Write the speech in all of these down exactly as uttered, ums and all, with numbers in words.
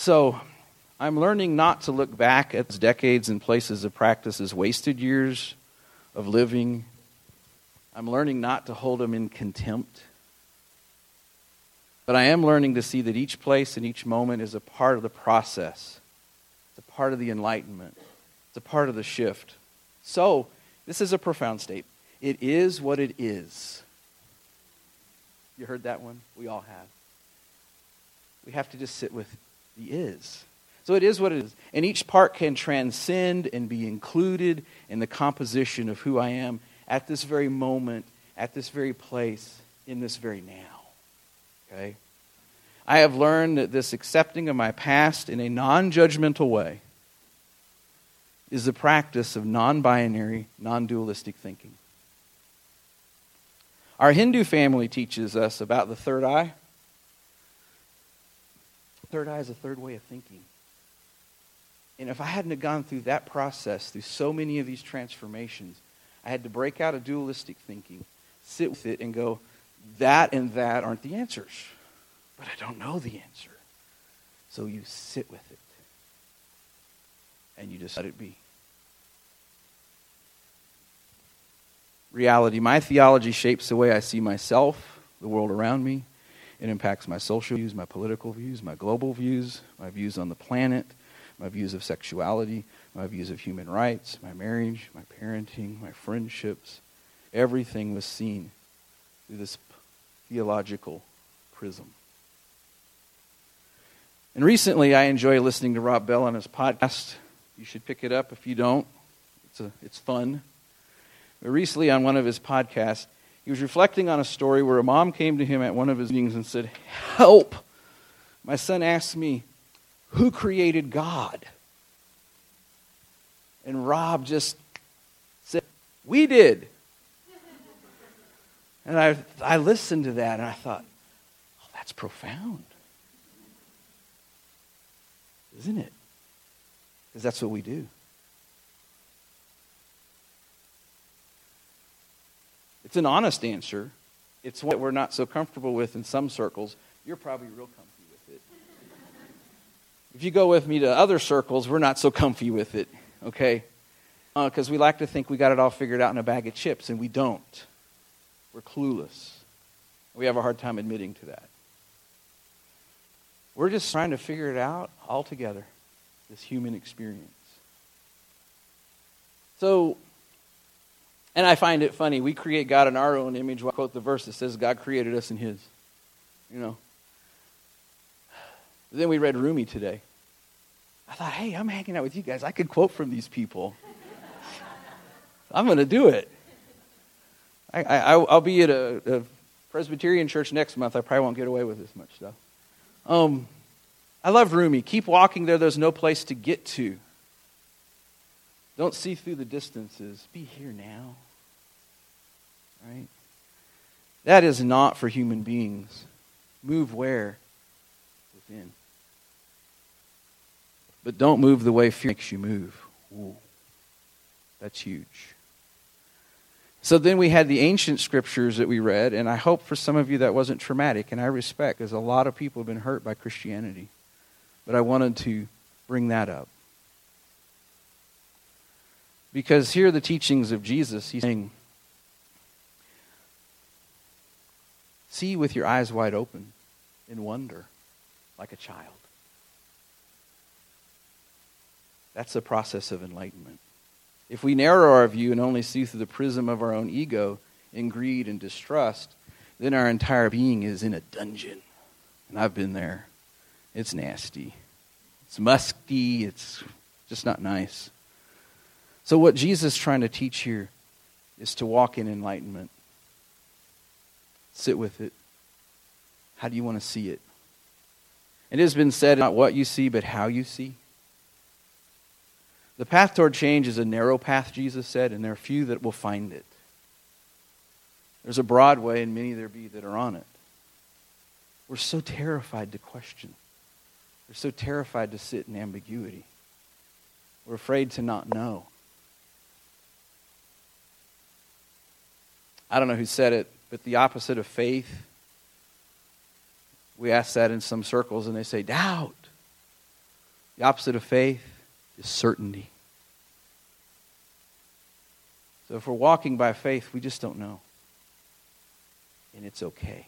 So, I'm learning not to look back at decades and places of practice as wasted years of living. I'm learning not to hold them in contempt. But I am learning to see that each place and each moment is a part of the process. It's a part of the enlightenment. It's a part of the shift. So, this is a profound statement. It is what it is. You heard that one? We all have. We have to just sit with the is. So it is what it is. And each part can transcend and be included in the composition of who I am at this very moment, at this very place, in this very now. Okay? I have learned that this accepting of my past in a non-judgmental way is the practice of non-binary, non-dualistic thinking. Our Hindu family teaches us about the third eye. The third eye is a third way of thinking. And if I hadn't have gone through that process, through so many of these transformations, I had to break out of dualistic thinking, sit with it, and go, that and that aren't the answers. But I don't know the answer. So you sit with it. And you just let it be. Reality. My theology shapes the way I see myself, the world around me. It impacts my social views, my political views, my global views, my views on the planet, my views of sexuality, my views of human rights, my marriage, my parenting, my friendships. Everything was seen through this theological prism. And recently I enjoy listening to Rob Bell on his podcast. You should pick it up if you don't. It's a, it's fun. But recently on one of his podcasts, he was reflecting on a story where a mom came to him at one of his meetings and said, "Help! My son asked me, who created God?" And Rob just said, "We did." And I I listened to that and I thought, oh, that's profound. Isn't it? Because that's what we do. It's an honest answer. It's one that we're not so comfortable with in some circles. You're probably real comfy with it. If you go with me to other circles, we're not so comfy with it, okay? Because uh, we like to think we got it all figured out in a bag of chips, and we don't. We're clueless. We have a hard time admitting to that. We're just trying to figure it out all together, this human experience. So, and I find it funny, we create God in our own image. I'll quote the verse that says God created us in His. You know. Then we read Rumi today. I thought, hey, I'm hanging out with you guys. I could quote from these people. I'm going to do it. I, I, I'll be at a, a Presbyterian church next month. I probably won't get away with this much stuff. Um, I love Rumi. Keep walking there. There's no place to get to. Don't see through the distances. Be here now. Right? That is not for human beings. Move where? Within. But don't move the way fear makes you move. Ooh, that's huge. So then we had the ancient scriptures that we read, and I hope for some of you that wasn't traumatic, and I respect, because a lot of people have been hurt by Christianity. But I wanted to bring that up. Because here are the teachings of Jesus. He's saying, see with your eyes wide open in wonder, like a child. That's the process of enlightenment. If we narrow our view and only see through the prism of our own ego in greed and distrust, then our entire being is in a dungeon. And I've been there. It's nasty. It's musky. It's just not nice. So what Jesus is trying to teach here is to walk in enlightenment. Sit with it. How do you want to see it? It has been said, not what you see, but how you see. The path toward change is a narrow path, Jesus said, and there are few that will find it. There's a broad way, and many there be that are on it. We're so terrified to question. We're so terrified to sit in ambiguity. We're afraid to not know. I don't know who said it, but the opposite of faith, we ask that in some circles, and they say, doubt. The opposite of faith is certainty. So if we're walking by faith, we just don't know. And it's okay.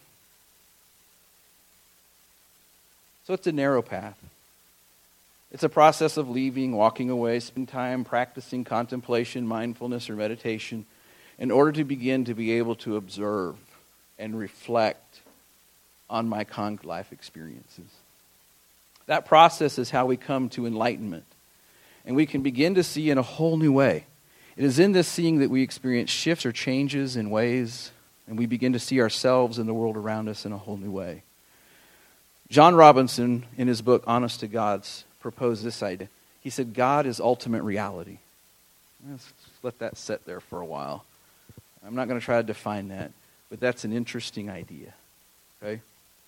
So it's a narrow path. It's a process of leaving, walking away, spending time practicing contemplation, mindfulness, or meditation in order to begin to be able to observe and reflect on my concrete life experiences. That process is how we come to enlightenment. And we can begin to see in a whole new way. It is in this seeing that we experience shifts or changes in ways, and we begin to see ourselves and the world around us in a whole new way. John Robinson, in his book, Honest to Gods, proposed this idea. He said, God is ultimate reality. Let's let that sit there for a while. I'm not going to try to define that, but that's an interesting idea. Okay?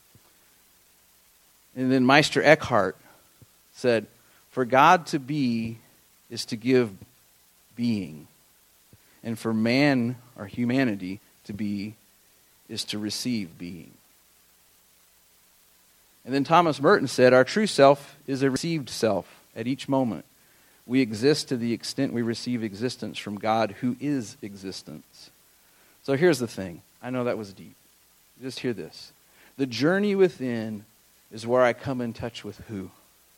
And then Meister Eckhart said, for God to be is to give being. And for man, or humanity, to be is to receive being. And then Thomas Merton said, our true self is a received self at each moment. We exist to the extent we receive existence from God, who is existence. So here's the thing. I know that was deep. Just hear this. The journey within is where I come in touch with who?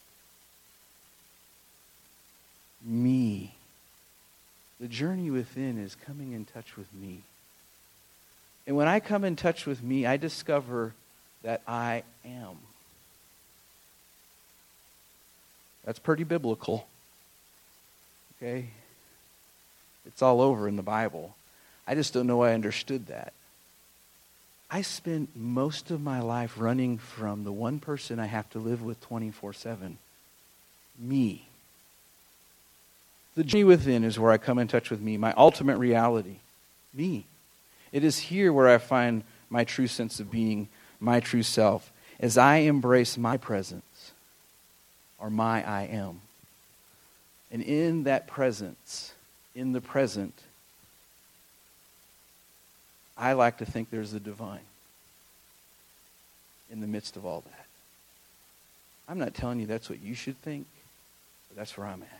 Me. The journey within is coming in touch with me. And when I come in touch with me, I discover that I am. That's pretty biblical. Okay? It's all over in the Bible. I just don't know I understood that. I spent most of my life running from the one person I have to live with twenty-four seven. Me. The journey within is where I come in touch with me, my ultimate reality. Me. It is here where I find my true sense of being, my true self, as I embrace my presence, or my I am. And in that presence, in the present, I like to think there's the divine in the midst of all that. I'm not telling you that's what you should think, but that's where I'm at.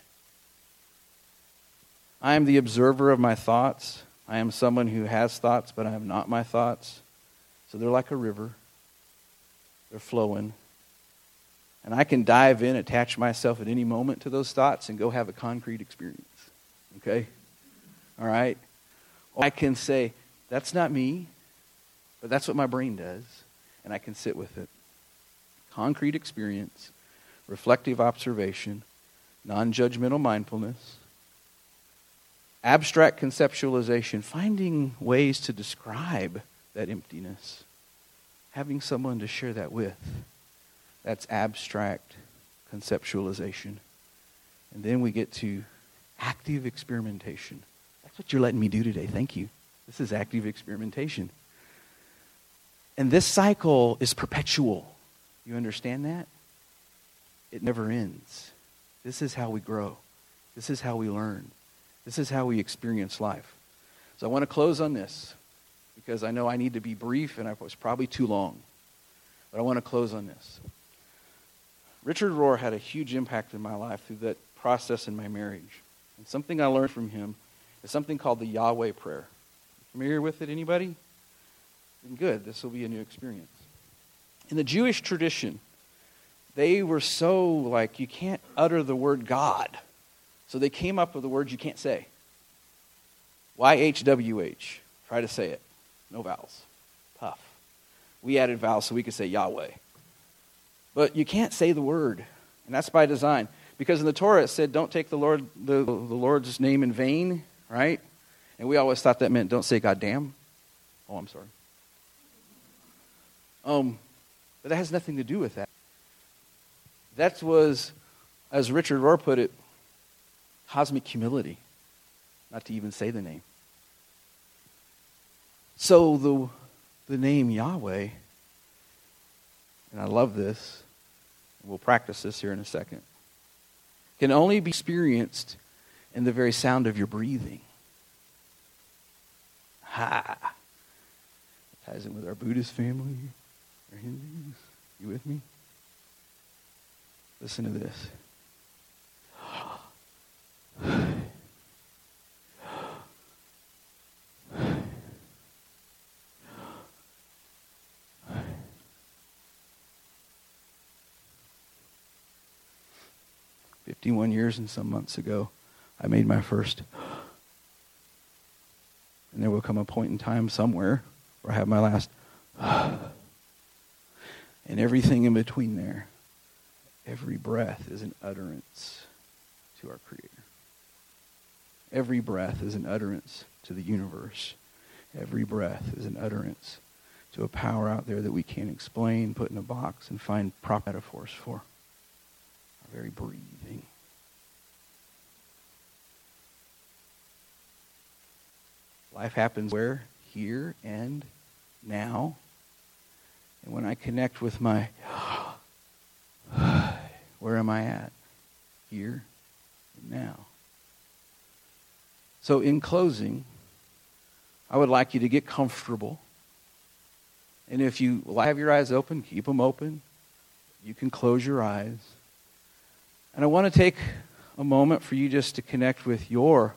I am the observer of my thoughts. I am someone who has thoughts, but I am not my thoughts. So they're like a river. They're flowing. And I can dive in, attach myself at any moment to those thoughts, and go have a concrete experience. Okay? All right? Or I can say, that's not me, but that's what my brain does, and I can sit with it. Concrete experience, reflective observation, non-judgmental mindfulness, abstract conceptualization, finding ways to describe that emptiness, having someone to share that with. That's abstract conceptualization. And then we get to active experimentation. That's what you're letting me do today. Thank you. This is active experimentation. And this cycle is perpetual. You understand that? It never ends. This is how we grow. This is how we learn. This is how we experience life. So I want to close on this because I know I need to be brief and I was probably too long. But I want to close on this. Richard Rohr had a huge impact in my life through that process in my marriage. And something I learned from him is something called the Yahweh prayer. Familiar with it, anybody? Good, this will be a new experience. In the Jewish tradition, they were so like, you can't utter the word God. So they came up with the words you can't say. Y H W H. Try to say it. No vowels. Tough. We added vowels so we could say Yahweh. But you can't say the word. And that's by design. Because in the Torah it said, don't take the Lord the, the Lord's name in vain, right? And we always thought that meant don't say goddamn. Oh, I'm sorry. Um, but that has nothing to do with that. That was, as Richard Rohr put it, cosmic humility, not to even say the name. So the the name Yahweh, and I love this, we'll practice this here in a second, can only be experienced in the very sound of your breathing. Ha! It ties in with our Buddhist family, our Hindus. You with me? Listen to this. fifty-one years and some months ago, I made my first. And there will come a point in time somewhere where I have my last. And everything in between there, every breath is an utterance to our Creator. Every breath is an utterance to the universe. Every breath is an utterance to a power out there that we can't explain, put in a box, and find proper metaphors for. Our very breathing. Life happens where? Here and now. And when I connect with my, where am I at? Here and now. So in closing, I would like you to get comfortable. And if you have your eyes open, keep them open. You can close your eyes. And I want to take a moment for you just to connect with your.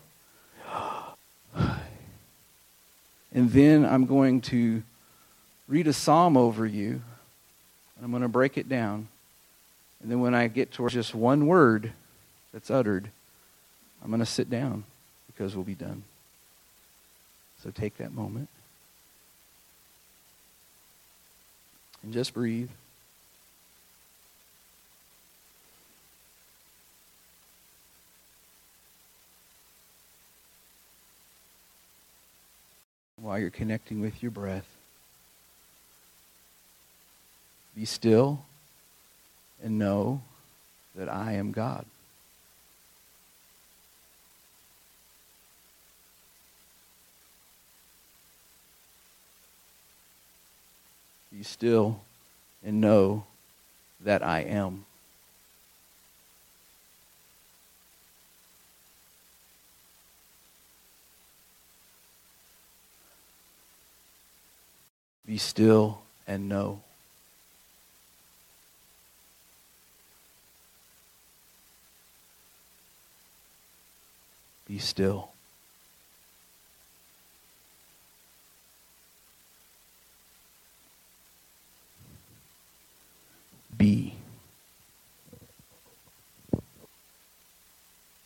And then I'm going to read a psalm over you. And I'm going to break it down. And then when I get towards just one word that's uttered, I'm going to sit down because we'll be done. So take that moment. And just breathe. While you're connecting with your breath, be still and know that I am God. Be still and know that I am. Be still and know. Be still.